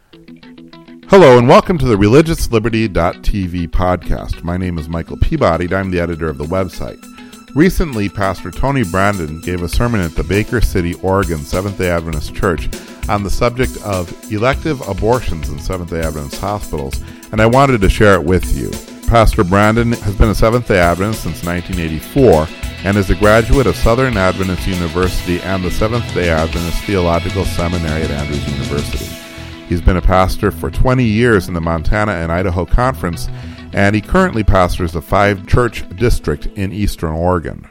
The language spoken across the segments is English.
Hello and welcome to the ReligiousLiberty.tv podcast. My name is Michael Peabody and I'm the editor of the website. Recently, Pastor Tony Brandon gave a sermon at the Baker City, Oregon Seventh-day Adventist Church on the subject of elective abortions in Seventh-day Adventist hospitals, and I wanted to share it with you. Pastor Brandon has been a Seventh-day Adventist since 1984 and is a graduate of Southern Adventist University and the Seventh-day Adventist Theological Seminary at Andrews University. He's been a pastor for 20 years in the Montana and Idaho Conference, and he currently pastors a 5-church district in Eastern Oregon.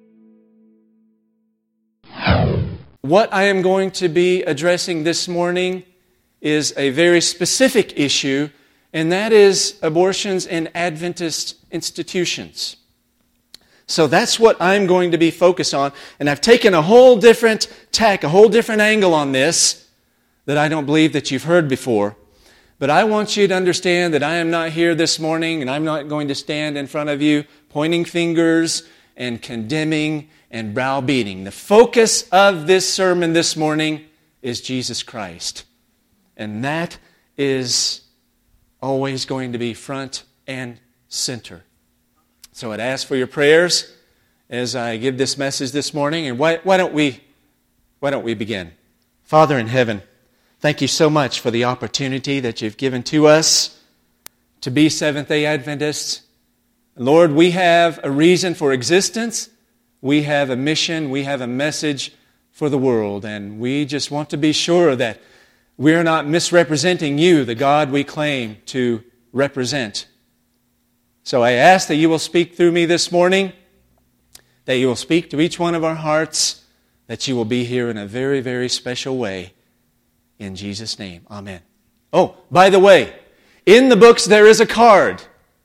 What I am going to be addressing this morning is a very specific issue, and that is abortions in Adventist institutions. So that's what I'm going to be focused on, and I've taken a whole different tack, a whole different angle on this that I don't believe that you've heard before. But I want you to understand that I am not here this morning and I'm not going to stand in front of you pointing fingers and condemning and browbeating. The focus of this sermon this morning is Jesus Christ. And that is always going to be front and center. So I'd ask for your prayers as I give this message this morning. And why don't we begin? Father in heaven, thank you so much for the opportunity that you've given to us to be Seventh-day Adventists. Lord, we have a reason for existence. We have a mission. We have a message for the world. And we just want to be sure that we're not misrepresenting you, the God we claim to represent. So I ask that you will speak through me this morning, that you will speak to each one of our hearts, that you will be here in a very, very special way. In Jesus' name, amen. Oh, by the way, in the books there is a card.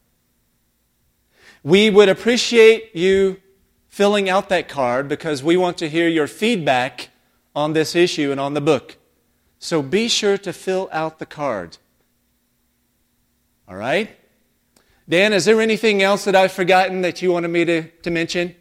We would appreciate you filling out that card because we want to hear your feedback on this issue and on the book. So be sure to fill out the card. All right? Dan, is there anything else that I've forgotten that you wanted me to mention?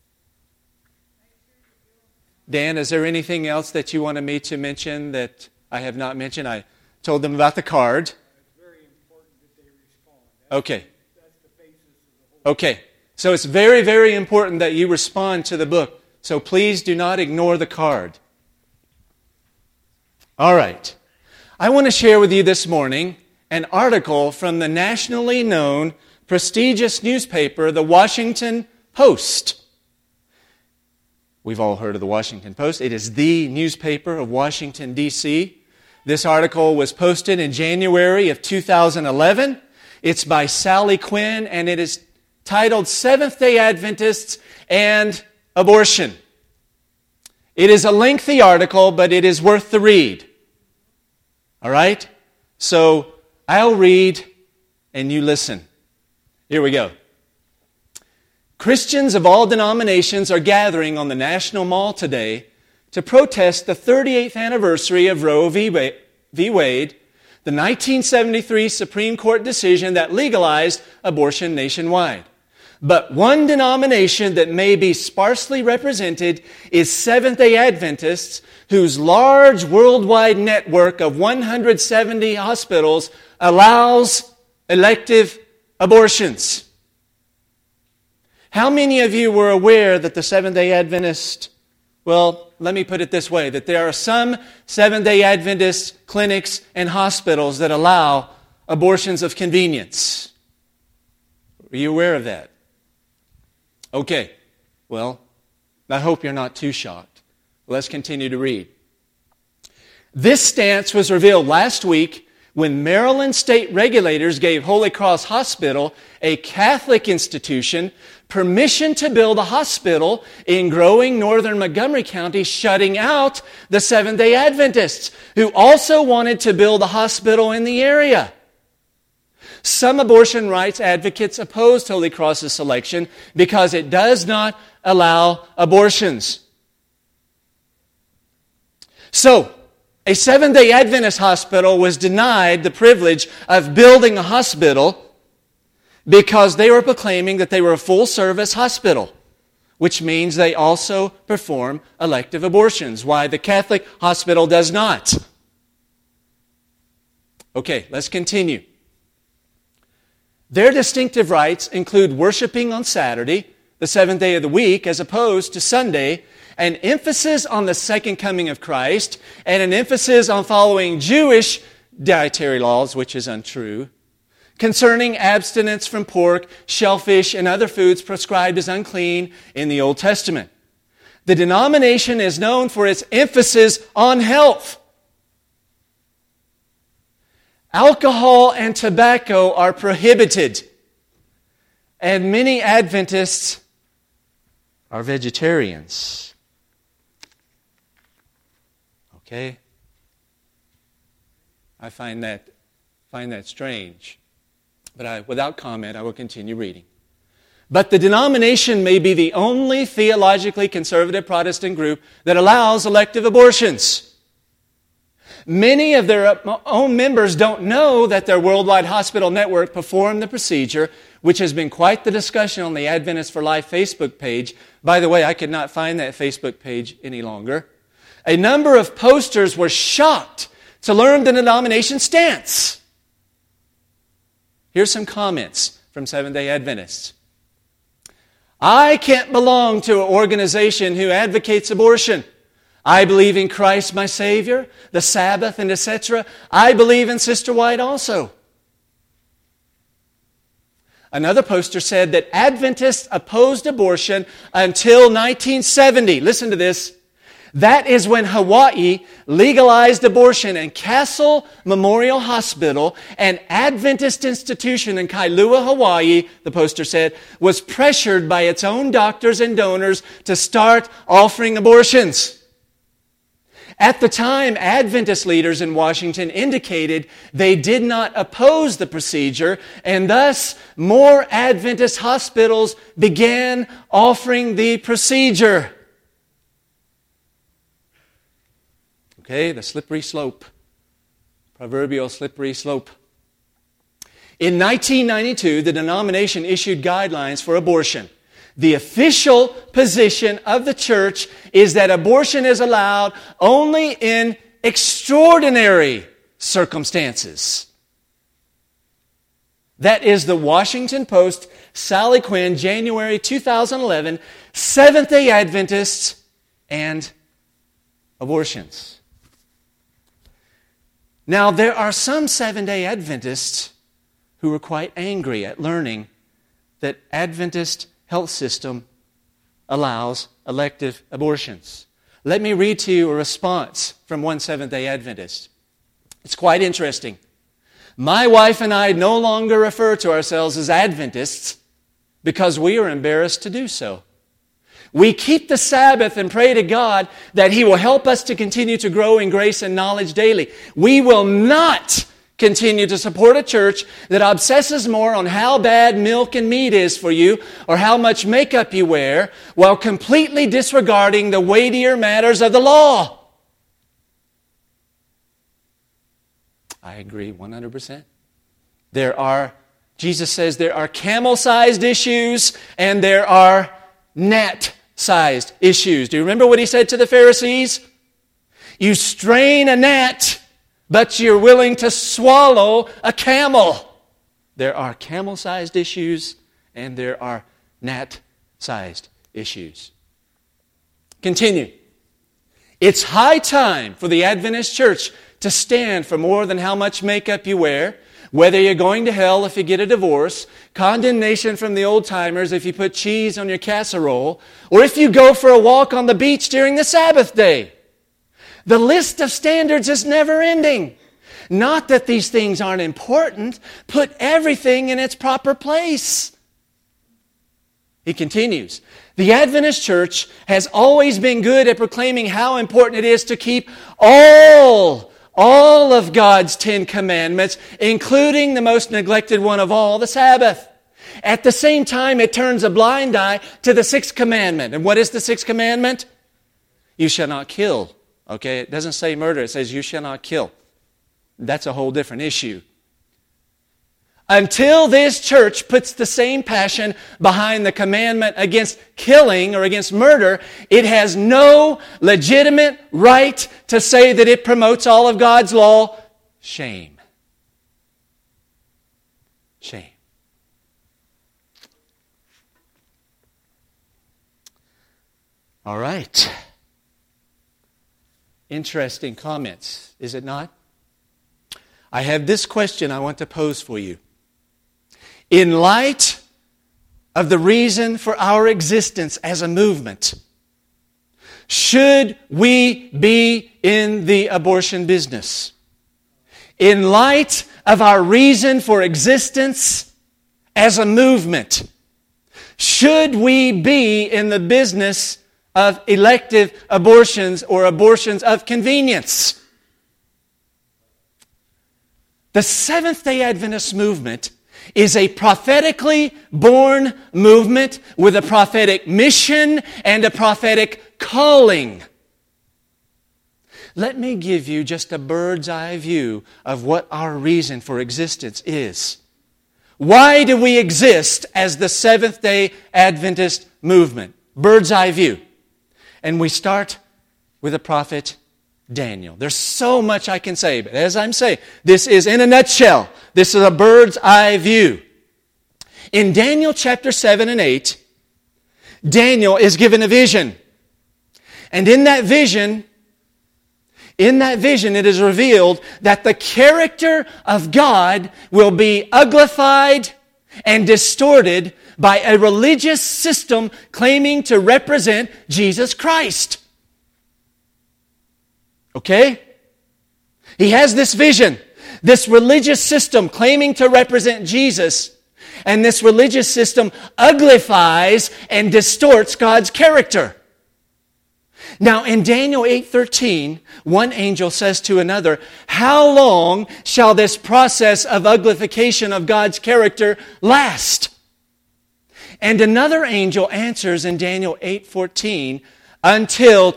Dan, is there anything else that you wanted me to mention that I have not mentioned? I told them about the card. It's very important that they respond. Okay. That's the basis of the whole. Okay. So it's very, very important that you respond to the book. So please do not ignore the card. All right. I want to share with you this morning an article from the nationally known prestigious newspaper, the Washington Post. We've all heard of the Washington Post. It is the newspaper of Washington, D.C. This article was posted in January of 2011. It's by Sally Quinn, and it is titled Seventh-day Adventists and Abortion. It is a lengthy article, but it is worth the read. All right? So I'll read, and you listen. Here we go. Christians of all denominations are gathering on the National Mall today to protest the 38th anniversary of Roe v. Wade, the 1973 Supreme Court decision that legalized abortion nationwide. But one denomination that may be sparsely represented is Seventh-day Adventists, whose large worldwide network of 170 hospitals allows elective abortions. How many of you were aware that the Seventh-day Adventist, well, let me put it this way, that there are some Seventh-day Adventist clinics and hospitals that allow abortions of convenience? Are you aware of that? Okay, well, I hope you're not too shocked. Let's continue to read. This stance was revealed last week when Maryland state regulators gave Holy Cross Hospital, a Catholic institution, permission to build a hospital in growing northern Montgomery County, shutting out the Seventh-day Adventists, who also wanted to build a hospital in the area. Some abortion rights advocates opposed Holy Cross's selection because it does not allow abortions. So, a Seventh-day Adventist hospital was denied the privilege of building a hospital because they were proclaiming that they were a full-service hospital, which means they also perform elective abortions, why the Catholic hospital does not. Okay, let's continue. Their distinctive rights include worshiping on Saturday, the seventh day of the week, as opposed to Sunday, an emphasis on the second coming of Christ, and an emphasis on following Jewish dietary laws, which is untrue, concerning abstinence from pork, shellfish, and other foods prescribed as unclean in the Old Testament. The denomination is known for its emphasis on health. Alcohol and tobacco are prohibited, and many Adventists are vegetarians. Okay? I find that strange. But without comment, I will continue reading. But the denomination may be the only theologically conservative Protestant group that allows elective abortions. Many of their own members don't know that their worldwide hospital network performed the procedure, which has been quite the discussion on the Adventists for Life Facebook page. By the way, I could not find that Facebook page any longer. A number of posters were shocked to learn the denomination's stance. Here's some comments from Seventh-day Adventists. I can't belong to an organization who advocates abortion. I believe in Christ my Savior, the Sabbath, and etc. I believe in Sister White also. Another poster said that Adventists opposed abortion until 1970. Listen to this. That is when Hawaii legalized abortion, and Castle Memorial Hospital, an Adventist institution in Kailua, Hawaii, the poster said, was pressured by its own doctors and donors to start offering abortions. At the time, Adventist leaders in Washington indicated they did not oppose the procedure, and thus more Adventist hospitals began offering the procedure. Okay, the slippery slope. Proverbial slippery slope. In 1992, the denomination issued guidelines for abortion. The official position of the church is that abortion is allowed only in extraordinary circumstances. That is the Washington Post, Sally Quinn, January 2011, Seventh-day Adventists and abortions. Now, there are some Seventh-day Adventists who were quite angry at learning that Adventist health system allows elective abortions. Let me read to you a response from one Seventh-day Adventist. It's quite interesting. My wife and I no longer refer to ourselves as Adventists because we are embarrassed to do so. We keep the Sabbath and pray to God that He will help us to continue to grow in grace and knowledge daily. We will not continue to support a church that obsesses more on how bad milk and meat is for you or how much makeup you wear while completely disregarding the weightier matters of the law. I agree 100%. Jesus says there are camel-sized issues and there are gnat-sized issues. Do you remember what He said to the Pharisees? You strain a gnat, but you're willing to swallow a camel. There are camel-sized issues and there are gnat-sized issues. Continue. It's high time for the Adventist church to stand for more than how much makeup you wear, whether you're going to hell if you get a divorce, condemnation from the old-timers if you put cheese on your casserole, or if you go for a walk on the beach during the Sabbath day. The list of standards is never ending. Not that these things aren't important. Put everything in its proper place. He continues. The Adventist church has always been good at proclaiming how important it is to keep all of God's 10 commandments, including the most neglected one of all, the Sabbath. At the same time, it turns a blind eye to the sixth commandment. And what is the sixth commandment? You shall not kill. Okay, it doesn't say murder, it says you shall not kill. That's a whole different issue. Until this church puts the same passion behind the commandment against killing or against murder, it has no legitimate right to say that it promotes all of God's law. Shame. shame. All right. Interesting comments, is it not? I have this question I want to pose for you. In light of the reason for our existence as a movement, should we be in the abortion business? In light of our reason for existence as a movement, should we be in the business of elective abortions or abortions of convenience? The Seventh-day Adventist movement is a prophetically born movement with a prophetic mission and a prophetic calling. Let me give you just a bird's eye view of what our reason for existence is. Why do we exist as the Seventh-day Adventist movement? Bird's eye view. And we start with the prophet Daniel. There's so much I can say, but as I'm saying, this is in a nutshell. This is a bird's eye view. In Daniel chapter 7 and 8, Daniel is given a vision. And in that vision, it is revealed that the character of God will be uglified and distorted by a religious system claiming to represent Jesus Christ. Okay? He has this vision, this religious system claiming to represent Jesus, and this religious system uglifies and distorts God's character. Now, in Daniel 8:13, one angel says to another, "How long shall this process of uglification of God's character last?" And another angel answers in Daniel 8:14, "Until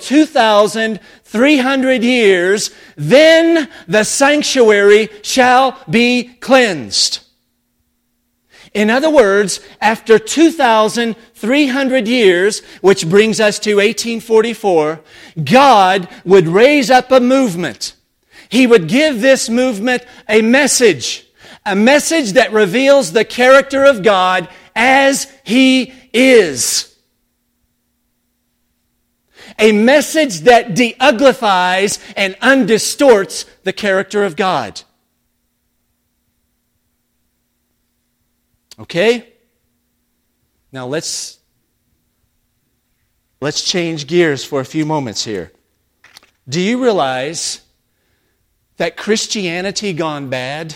2,300 years, then the sanctuary shall be cleansed." In other words, after 2,300 years, which brings us to 1844, God would raise up a movement. He would give this movement a message that reveals the character of God as He is. A message that de-uglifies and undistorts the character of God. Okay? Now let's change gears for a few moments here. Do you realize that Christianity gone bad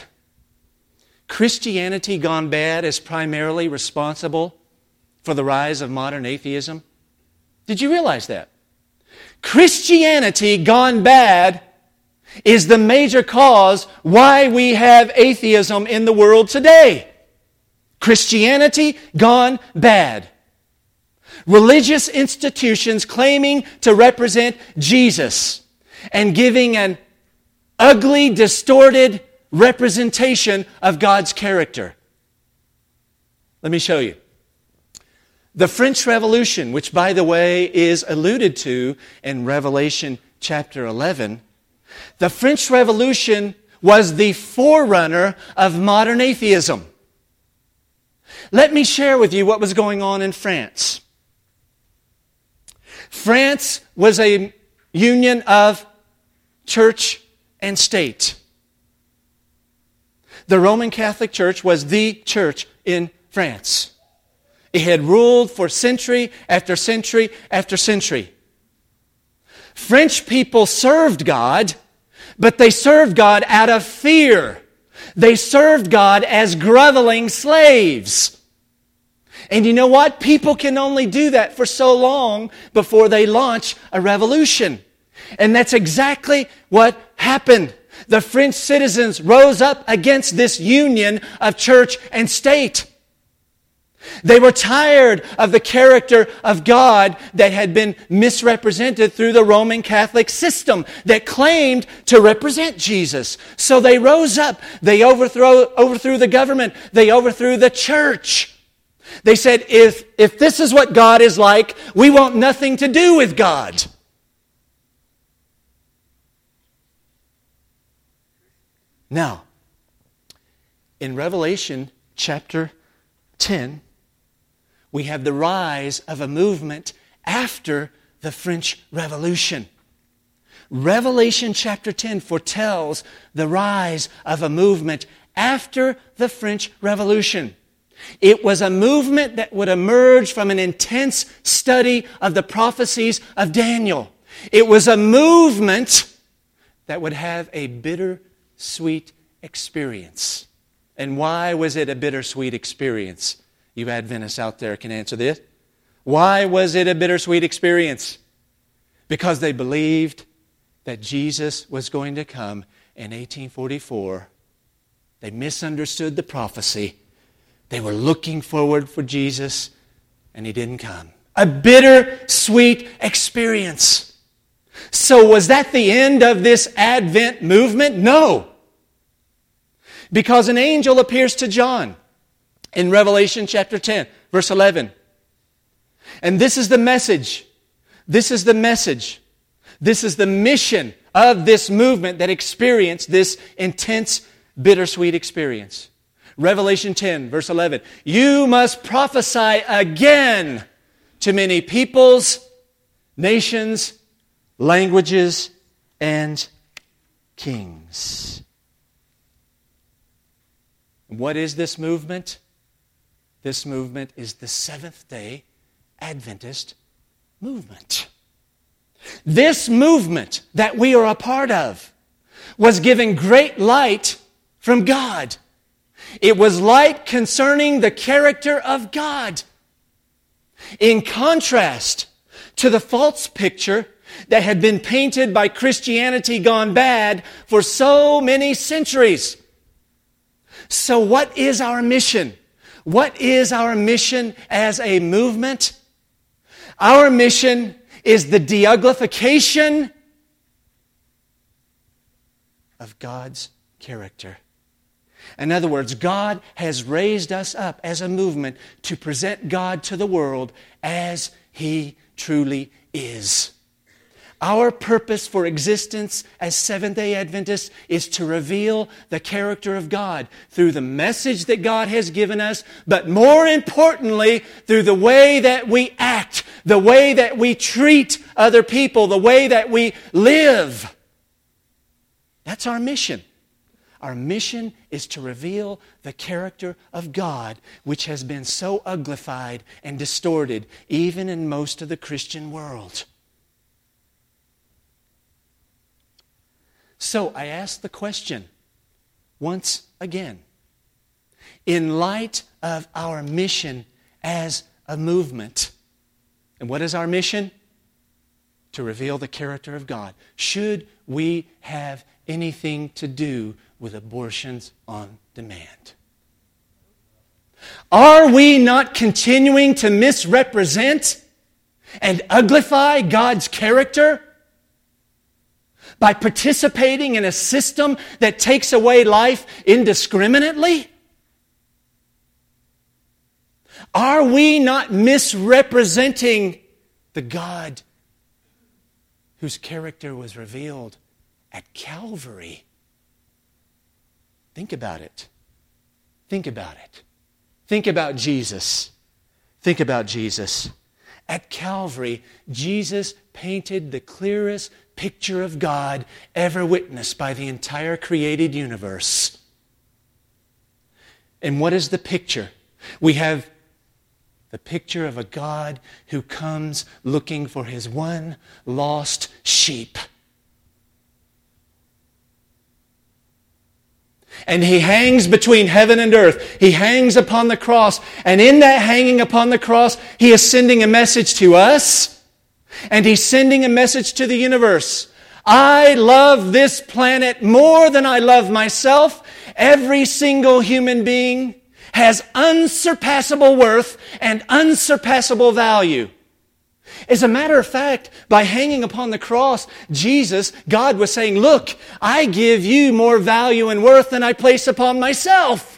is primarily responsible for the rise of modern atheism? Did you realize that? Christianity gone bad is the major cause why we have atheism in the world today. Christianity gone bad. Religious institutions claiming to represent Jesus and giving an ugly, distorted representation of God's character. Let me show you. The French Revolution, which by the way is alluded to in Revelation chapter 11, the French Revolution was the forerunner of modern atheism. Let me share with you what was going on in France. France was a union of church and state. The Roman Catholic Church was the church in France. It had ruled for century after century after century. French people served God, but they served God out of fear. They served God as groveling slaves. And you know what? People can only do that for so long before they launch a revolution. And that's exactly what happened. The French citizens rose up against this union of church and state. They were tired of the character of God that had been misrepresented through the Roman Catholic system that claimed to represent Jesus. So they rose up. They overthrew the government. They overthrew the church. They said, if this is what God is like, we want nothing to do with God. Now, in Revelation chapter 10, we have the rise of a movement after the French Revolution. Revelation chapter 10 foretells the rise of a movement after the French Revolution. It was a movement that would emerge from an intense study of the prophecies of Daniel. It was a movement that would have a bittersweet experience. And why was it a bittersweet experience? You Adventists out there can answer this. Why was it a bittersweet experience? Because they believed that Jesus was going to come in 1844. They misunderstood the prophecy. They were looking forward for Jesus, and He didn't come. A bittersweet experience. So was that the end of this Advent movement? No. Because an angel appears to John in Revelation chapter 10, verse 11. And this is the message. This is the message. This is the mission of this movement that experienced this intense, bittersweet experience. Revelation 10, verse 11. You must prophesy again to many peoples, nations, languages, and kings. What is this movement? This movement is the Seventh-day Adventist movement. This movement that we are a part of was given great light from God. It was light concerning the character of God. In contrast to the false picture that had been painted by Christianity gone bad for so many centuries. So what is our mission? What is our mission as a movement? Our mission is the deuglification of God's character. In other words, God has raised us up as a movement to present God to the world as He truly is. Our purpose for existence as Seventh-day Adventists is to reveal the character of God through the message that God has given us, but more importantly, through the way that we act, the way that we treat other people, the way that we live. That's our mission. Our mission is to reveal the character of God, which has been so uglified and distorted, even in most of the Christian world. So I ask the question once again. In light of our mission as a movement, and what is our mission? To reveal the character of God. Should we have anything to do with abortions on demand? Are we not continuing to misrepresent and uglify God's character by participating in a system that takes away life indiscriminately? Are we not misrepresenting the God whose character was revealed at Calvary? Think about it. Think about it. Think about Jesus. Think about Jesus. At Calvary, Jesus painted the clearest picture of God ever witnessed by the entire created universe. And what is the picture? We have the picture of a God who comes looking for His one lost sheep. And He hangs between heaven and earth. He hangs upon the cross. And in that hanging upon the cross, He is sending a message to us. And He's sending a message to the universe. I love this planet more than I love myself. Every single human being has unsurpassable worth and unsurpassable value. As a matter of fact, by hanging upon the cross, God was saying, look, I give you more value and worth than I place upon myself.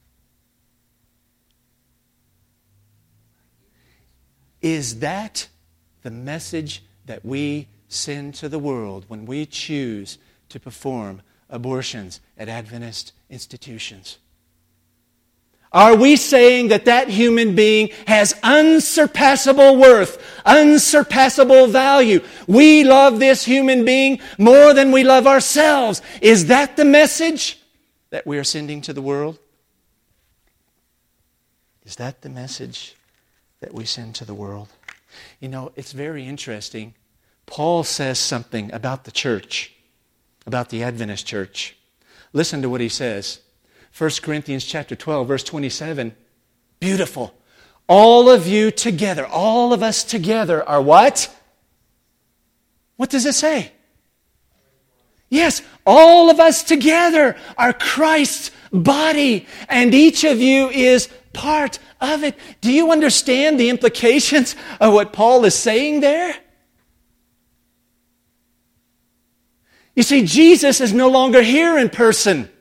Is that the message that we send to the world when we choose to perform abortions at Adventist institutions? Are we saying that that human being has unsurpassable worth, unsurpassable value? We love this human being more than we love ourselves. Is that the message that we are sending to the world? Is that the message that we send to the world? You know, it's very interesting. Paul says something about the church, about the Adventist church. Listen to what he says. 1 Corinthians chapter 12, verse 27. Beautiful. All of you together, all of us together are what? What does it say? Yes, all of us together are Christ's body, and each of you is part of it. Do you understand the implications of what Paul is saying there? You see, Jesus is no longer here in person.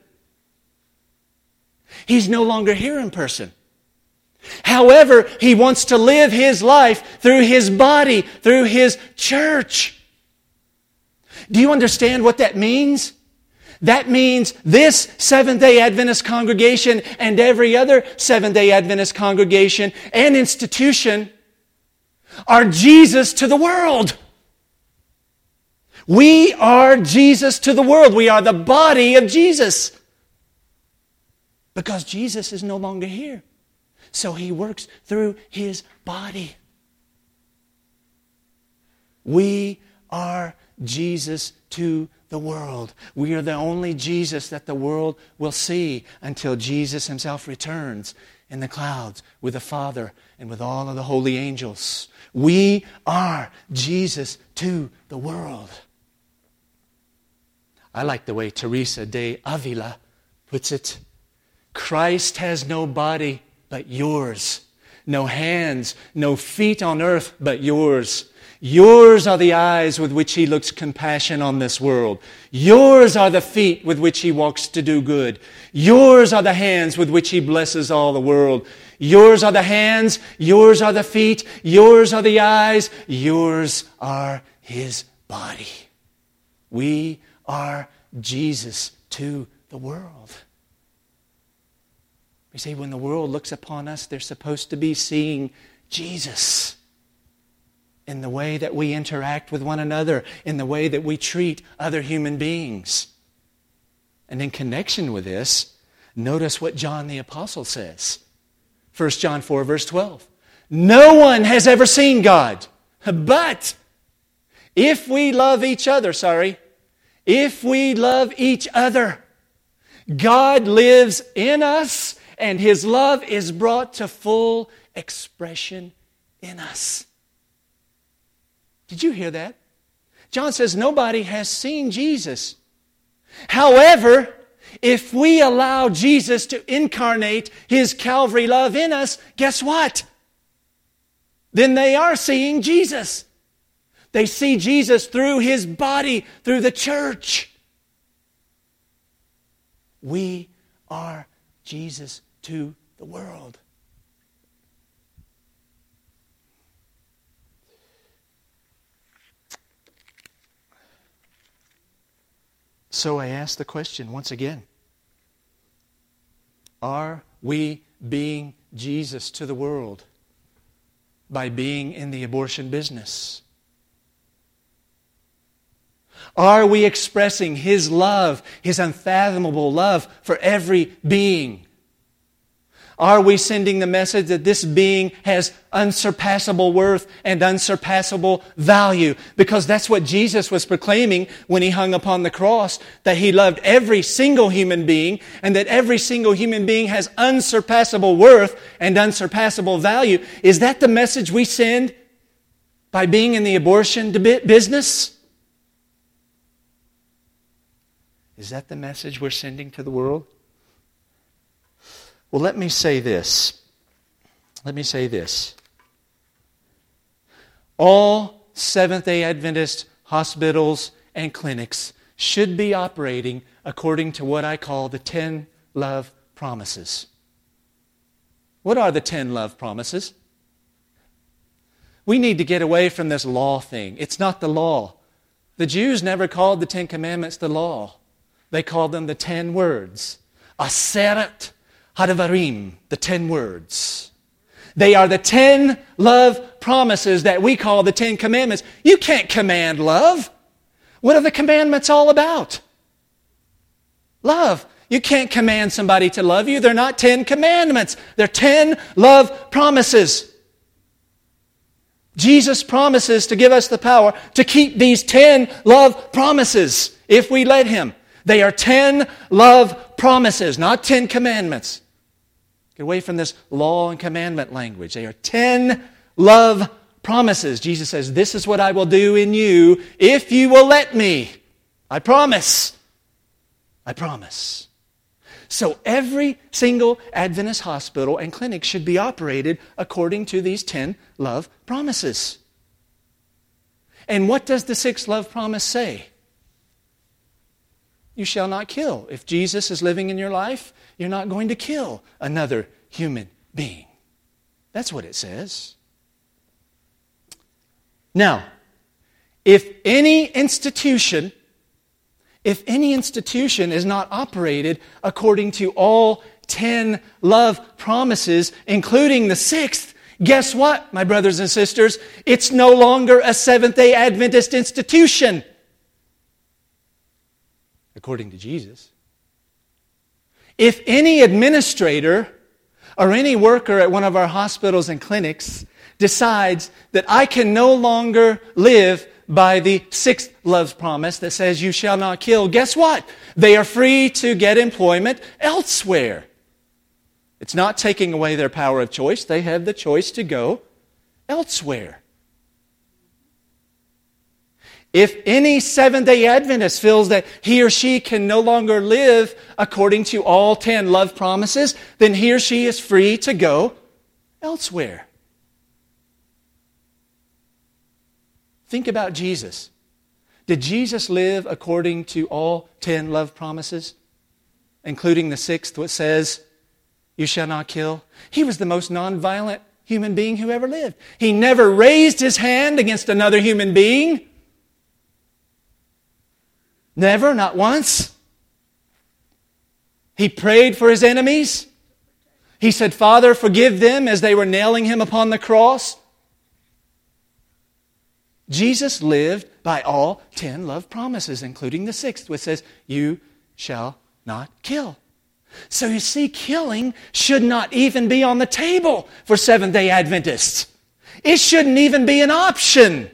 He's no longer here in person. However, He wants to live His life through His body, through His church. Do you understand what that means? That means this Seventh-day Adventist congregation and every other Seventh-day Adventist congregation and institution are Jesus to the world. We are Jesus to the world. We are the body of Jesus. Because Jesus is no longer here. So He works through His body. We are Jesus to the world. We are the only Jesus that the world will see until Jesus Himself returns in the clouds with the Father and with all of the holy angels. We are Jesus to the world. I like the way Teresa de Avila puts it. Christ has no body but yours, no hands, no feet on earth but yours. Yours are the eyes with which He looks compassion on this world. Yours are the feet with which He walks to do good. Yours are the hands with which He blesses all the world. Yours are the hands, yours are the feet, yours are the eyes, yours are His body. We are Jesus to the world. You see, when the world looks upon us, they're supposed to be seeing Jesus in the way that we interact with one another, in the way that we treat other human beings. And in connection with this, notice what John the Apostle says. 1 John 4, verse 12. No one has ever seen God, but if we love each other, if we love each other, God lives in us, and His love is brought to full expression in us. Did you hear that? John says nobody has seen Jesus. However, if we allow Jesus to incarnate His Calvary love in us, guess what? Then they are seeing Jesus. They see Jesus through His body, through the church. We are Jesus to the world. So I ask the question once again. Are we being Jesus to the world by being in the abortion business? Are we expressing His love, His unfathomable love for every being? Are we sending the message that this being has unsurpassable worth and unsurpassable value? Because that's what Jesus was proclaiming when He hung upon the cross, that He loved every single human being and that every single human being has unsurpassable worth and unsurpassable value. Is that the message we send by being in the abortion business? Is that the message we're sending to the world? Well, let me say this. All Seventh-day Adventist hospitals and clinics should be operating according to what I call the 10 love promises. What are the 10 love promises? We need to get away from this law thing. It's not the law. The Jews never called the 10 Commandments the law. They called them the 10 words. Aseret Hadavarim, the 10 words. They are the 10 love promises that we call the 10 commandments. You can't command love. What are the commandments all about? Love. You can't command somebody to love you. They're not 10 commandments. They're 10 love promises. Jesus promises to give us the power to keep these 10 love promises if we let Him. They are 10 love promises, not 10 commandments. Get away from this law and commandment language. They are 10 love promises. Jesus says, this is what I will do in you if you will let me. I promise. I promise. So every single Adventist hospital and clinic should be operated according to these 10 love promises. And what does the 6th love promise say? You shall not kill. If Jesus is living in your life, you're not going to kill another human being. That's what it says. Now, if any institution is not operated according to all 10 love promises, including the 6th, guess what, my brothers and sisters? It's no longer a Seventh-day Adventist institution, according to Jesus. If any administrator or any worker at one of our hospitals and clinics decides that I can no longer live by the 6th love promise that says you shall not kill, guess what? They are free to get employment elsewhere. It's not taking away their power of choice. They have the choice to go elsewhere. If any Seventh-day Adventist feels that he or she can no longer live according to all 10 love promises, then he or she is free to go elsewhere. Think about Jesus. Did Jesus live according to all 10 love promises, including the 6th, which says, you shall not kill? He was the most nonviolent human being who ever lived. He never raised his hand against another human being. Never, not once. He prayed for his enemies. He said, Father, forgive them, as they were nailing him upon the cross. Jesus lived by all 10 love promises, including the 6th, which says, you shall not kill. So you see, killing should not even be on the table for Seventh-day Adventists. It shouldn't even be an option.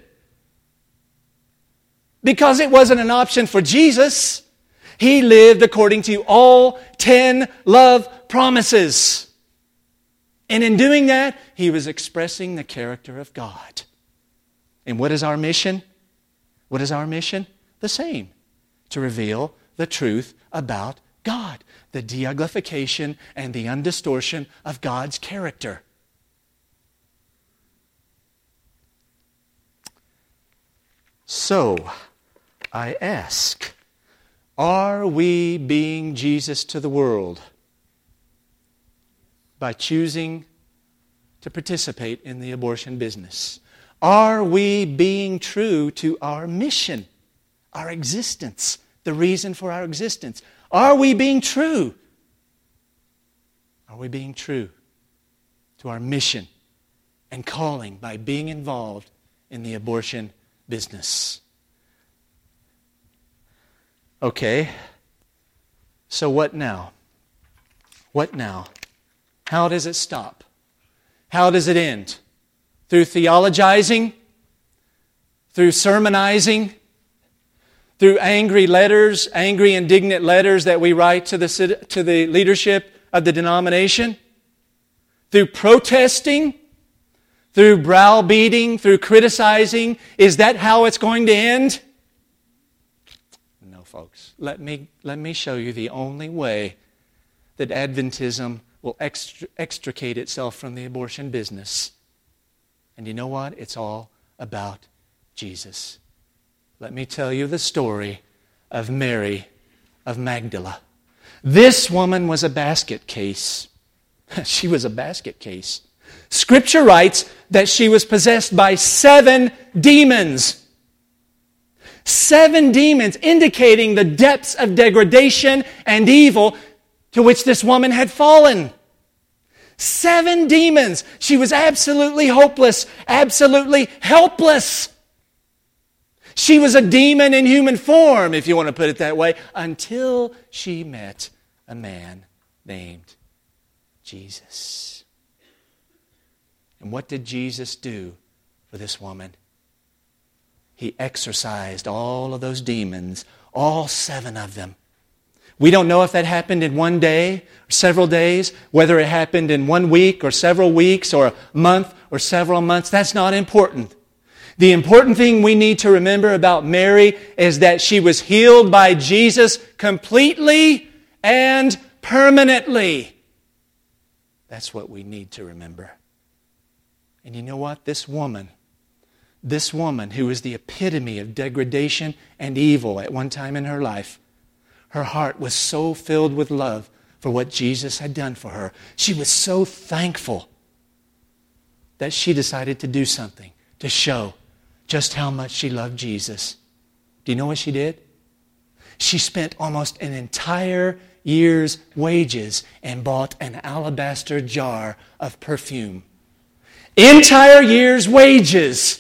Because it wasn't an option for Jesus. He lived according to all 10 love promises. And in doing that, he was expressing the character of God. And what is our mission? What is our mission? The same. To reveal the truth about God. The de-uglification and the undistortion of God's character. So, I ask, are we being Jesus to the world by choosing to participate in the abortion business? Are we being true to our mission, our existence, the reason for our existence? Are we being true? Are we being true to our mission and calling by being involved in the abortion business? Okay, so what now? What now? How does it stop? How does it end? Through theologizing? Through sermonizing? Through angry letters, angry, indignant letters that we write to the leadership of the denomination? Through protesting? Through browbeating? Through criticizing? Is that how it's going to end? No, folks. Let me show you the only way that Adventism will extricate itself from the abortion business. And you know what? It's all about Jesus. Let me tell you the story of Mary of Magdala. This woman was a basket case. She was a basket case. Scripture writes that she was possessed by 7 demons. 7 demons, indicating the depths of degradation and evil to which this woman had fallen. 7 demons. She was absolutely hopeless, absolutely helpless. She was a demon in human form, if you want to put it that way, until she met a man named Jesus. And what did Jesus do for this woman? He exorcised all of those demons, all 7 of them. We don't know if that happened in one day or several days, whether it happened in 1 week or several weeks or a month or several months. That's not important. The important thing we need to remember about Mary is that she was healed by Jesus completely and permanently. That's what we need to remember. And you know what? This woman who was the epitome of degradation and evil at one time in her life, her heart was so filled with love for what Jesus had done for her. She was so thankful that she decided to do something to show just how much she loved Jesus. Do you know what she did? She spent almost an entire year's wages and bought an alabaster jar of perfume. Entire year's wages.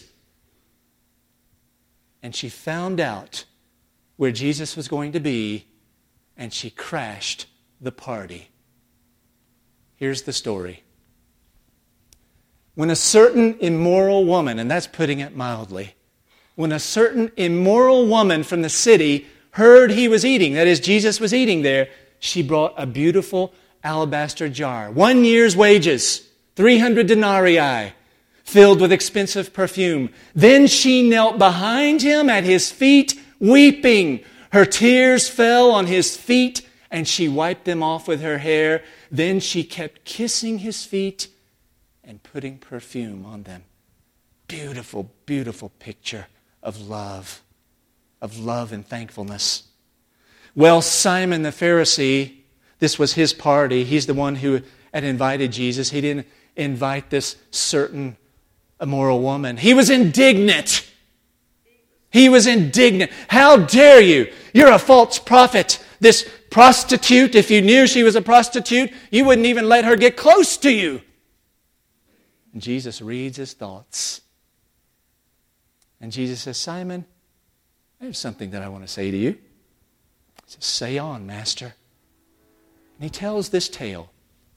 And she found out where Jesus was going to be, and she crashed the party. Here's the story. When a certain immoral woman, and that's putting it mildly, when a certain immoral woman from the city heard he was eating, that is, Jesus was eating there, she brought a beautiful alabaster jar, 1 year's wages, 300 denarii, filled with expensive perfume. Then she knelt behind him at his feet, weeping. Her tears fell on his feet, and she wiped them off with her hair. Then she kept kissing his feet and putting perfume on them. Beautiful, beautiful picture of love and thankfulness. Well, Simon the Pharisee, this was his party. He's the one who had invited Jesus. He didn't invite this certain immoral woman. He was indignant. He was indignant. How dare you? You're a false prophet. This prostitute, if you knew she was a prostitute, you wouldn't even let her get close to you. And Jesus reads his thoughts. And Jesus says, Simon, there's something that I want to say to you. He says, say on, Master. And he tells this tale.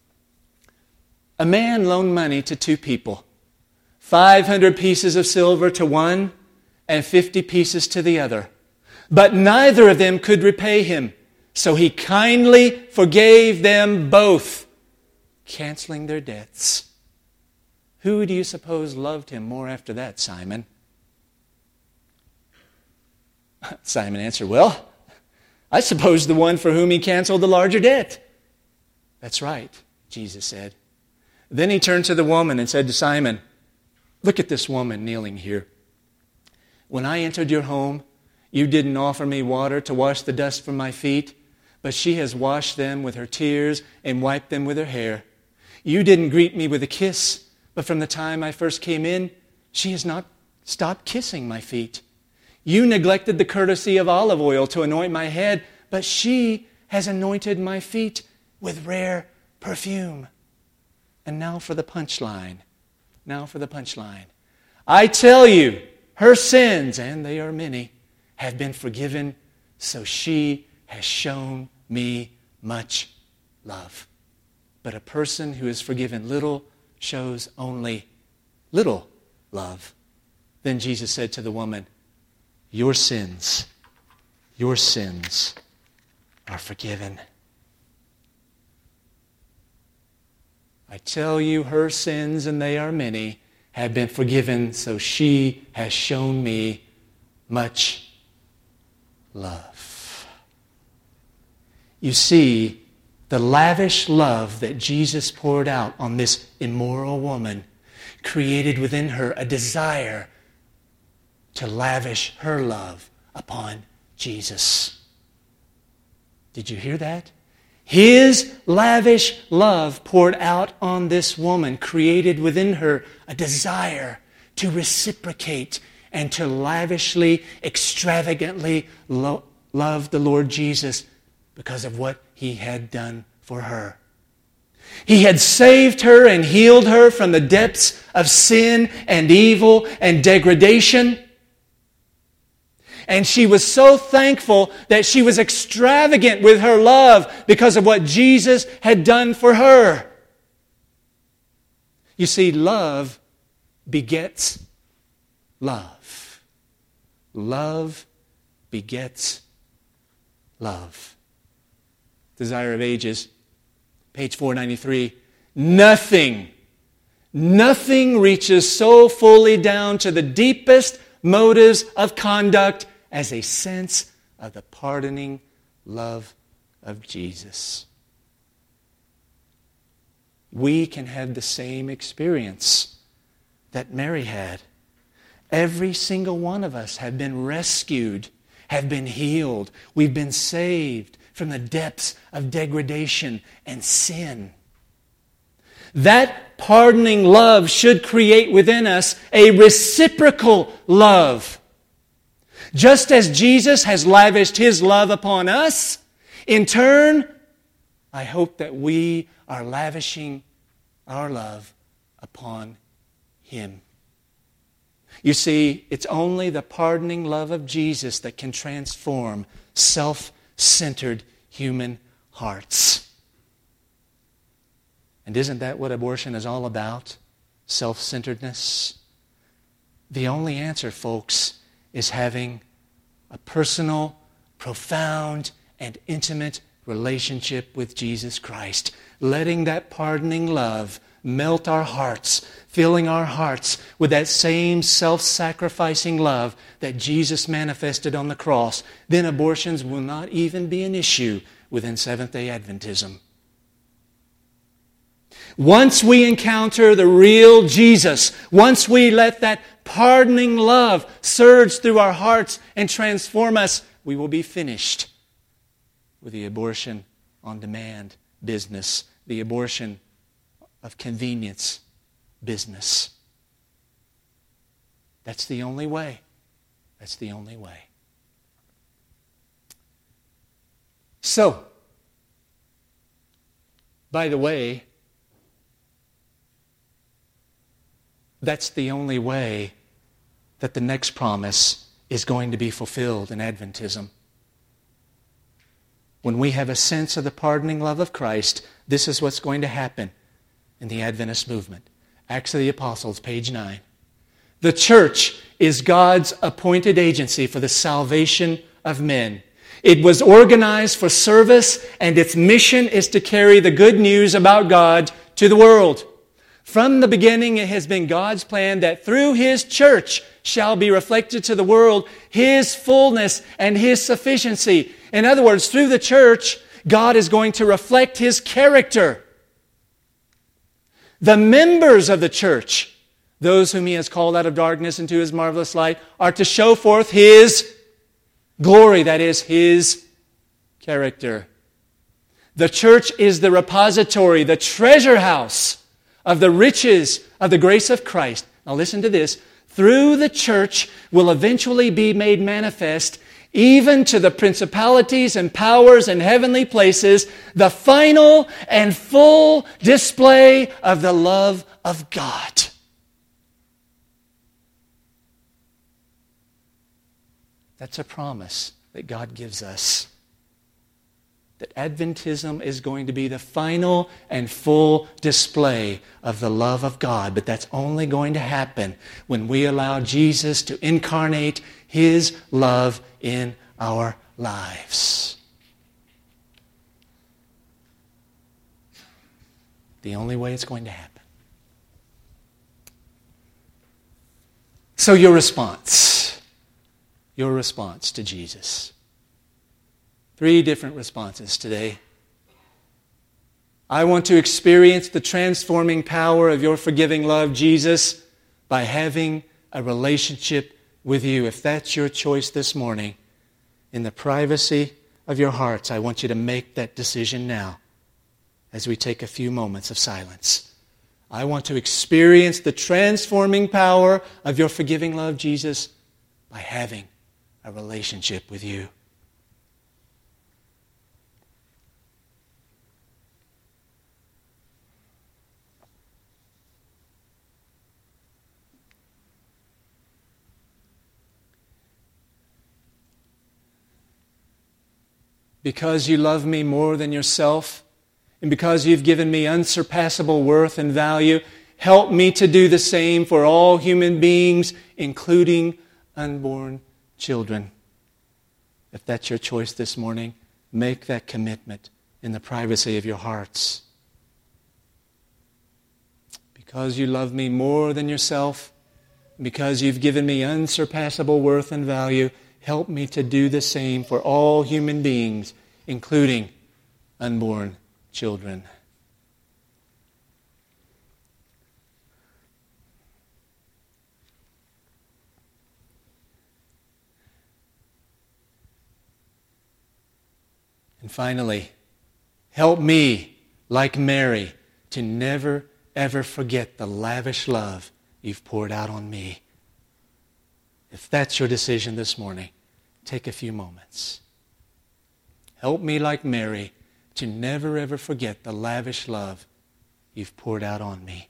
A man loaned money to 2 people. 500 pieces of silver to one and 50 pieces to the other. But neither of them could repay him. So he kindly forgave them both, canceling their debts. Who do you suppose loved him more after that, Simon? Simon answered, well, I suppose the one for whom he canceled the larger debt. That's right, Jesus said. Then he turned to the woman and said to Simon, look at this woman kneeling here. When I entered your home, you didn't offer me water to wash the dust from my feet, but she has washed them with her tears and wiped them with her hair. You didn't greet me with a kiss, but from the time I first came in, she has not stopped kissing my feet. You neglected the courtesy of olive oil to anoint my head, but she has anointed my feet with rare perfume. And now for the punchline. I tell you, her sins, and they are many, have been forgiven, so she has shown me much love. But a person who is forgiven little shows only little love. Then Jesus said to the woman, your sins are forgiven. I tell you, her sins, and they are many, have been forgiven, so she has shown me much love. You see, the lavish love that Jesus poured out on this immoral woman created within her a desire to lavish her love upon Jesus. Did you hear that? His lavish love poured out on this woman created within her a desire to reciprocate and to lavishly, extravagantly love the Lord Jesus because of what he had done for her. He had saved her and healed her from the depths of sin and evil and degradation. And she was so thankful that she was extravagant with her love because of what Jesus had done for her. You see, love begets love. Love begets love. Desire of Ages, page 493. Nothing reaches so fully down to the deepest motives of conduct as a sense of the pardoning love of Jesus. We can have the same experience that Mary had. Every single one of us have been rescued, have been healed. We've been saved from the depths of degradation and sin. That pardoning love should create within us a reciprocal love. Just as Jesus has lavished His love upon us, in turn, I hope that we are lavishing our love upon Him. You see, it's only the pardoning love of Jesus that can transform self-centered human hearts. And isn't that what abortion is all about? Self-centeredness? The only answer, folks, is having a personal, profound, and intimate relationship with Jesus Christ. Letting that pardoning love melt our hearts, filling our hearts with that same self-sacrificing love that Jesus manifested on the cross. Then abortions will not even be an issue within Seventh-day Adventism. Once we encounter the real Jesus, once we let that pardoning love surge through our hearts and transform us, we will be finished with the abortion on demand business, the abortion of convenience business. That's the only way. That's the only way. So, by the way, that's the only way that the next promise is going to be fulfilled in Adventism. When we have a sense of the pardoning love of Christ, this is what's going to happen in the Adventist movement. Acts of the Apostles, page 9. The church is God's appointed agency for the salvation of men. It was organized for service, and its mission is to carry the good news about God to the world. From the beginning, it has been God's plan that through His church shall be reflected to the world His fullness and His sufficiency. In other words, through the church, God is going to reflect His character. The members of the church, those whom He has called out of darkness into His marvelous light, are to show forth His glory, that is, His character. The church is the repository, the treasure house of the riches of the grace of Christ. Now listen to this. Through the church will eventually be made manifest, even to the principalities and powers in heavenly places, the final and full display of the love of God. That's a promise that God gives us. That Adventism is going to be the final and full display of the love of God. But that's only going to happen when we allow Jesus to incarnate His love in our lives. The only way it's going to happen. So your response to Jesus. 3 different responses today. I want to experience the transforming power of your forgiving love, Jesus, by having a relationship with you. If that's your choice this morning, in the privacy of your hearts, I want you to make that decision now as we take a few moments of silence. I want to experience the transforming power of your forgiving love, Jesus, by having a relationship with you. because you love me more than yourself, and because you've given me unsurpassable worth and value, help me to do the same for all human beings, including unborn children. If that's your choice this morning, make that commitment in the privacy of your hearts. Because you love me more than yourself, because you've given me unsurpassable worth and value, help me to do the same for all human beings, including unborn children. And finally, help me, like Mary, to never, ever forget the lavish love you've poured out on me. If that's your decision this morning, take a few moments. Help me, like Mary, to never, ever forget the lavish love you've poured out on me.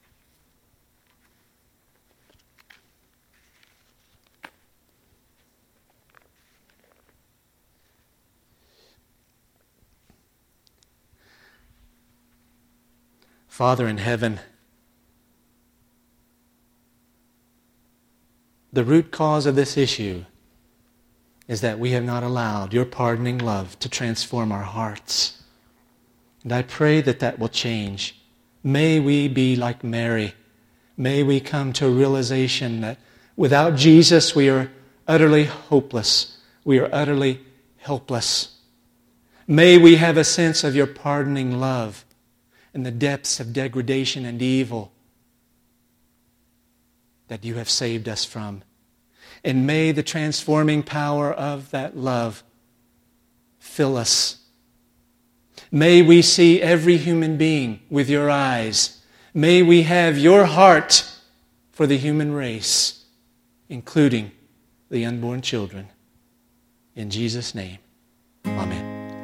Father in heaven, the root cause of this issue is that we have not allowed your pardoning love to transform our hearts. And I pray that that will change. May we be like Mary. May we come to a realization that without Jesus we are utterly hopeless. We are utterly helpless. May we have a sense of your pardoning love in the depths of degradation and evil that you have saved us from. And may the transforming power of that love fill us. May we see every human being with your eyes. May we have your heart for the human race, including the unborn children. In Jesus' name, amen.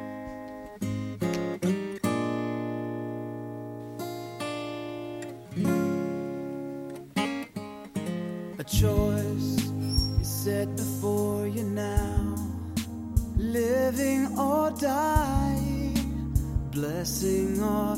A choice is set before you now, living or dying, blessing or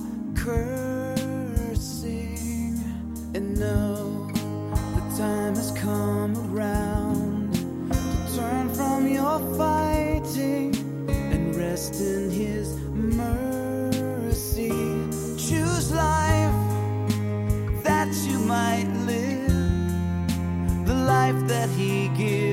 cursing, and know the time has come around to turn from your fighting and rest in His mercy. Choose life that you might live, the life that He gives.